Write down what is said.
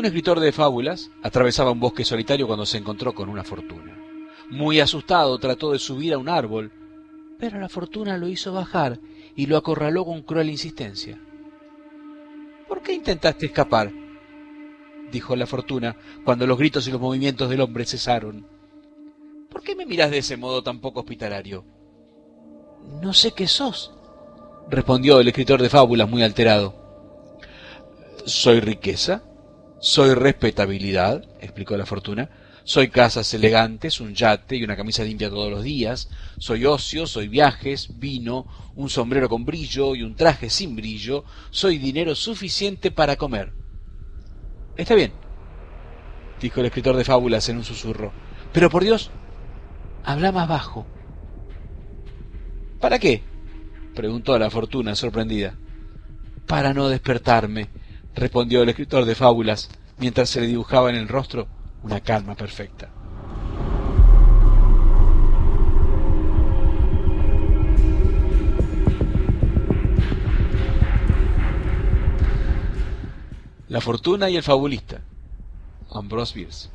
Un escritor de fábulas atravesaba un bosque solitario cuando se encontró con una fortuna. Muy asustado trató de subir a un árbol, pero la fortuna lo hizo bajar y lo acorraló con cruel insistencia. «¿Por qué intentaste escapar?», dijo la fortuna cuando los gritos y los movimientos del hombre cesaron. «¿Por qué me miras de ese modo tan poco hospitalario?». «No sé qué sos», respondió el escritor de fábulas muy alterado. «Soy riqueza, soy respetabilidad», explicó la fortuna. «Soy casas elegantes, un yate y una camisa limpia todos los días. Soy ocio, soy viajes, vino, un sombrero con brillo y un traje sin brillo. Soy dinero suficiente para comer». «Está bien», dijo el escritor de fábulas en un susurro. «Pero por Dios, habla más bajo». «¿Para qué?», preguntó la fortuna sorprendida. «Para no despertarme», respondió el escritor de fábulas, mientras se le dibujaba en el rostro una calma perfecta. La fortuna y el fabulista, Ambrose Bierce.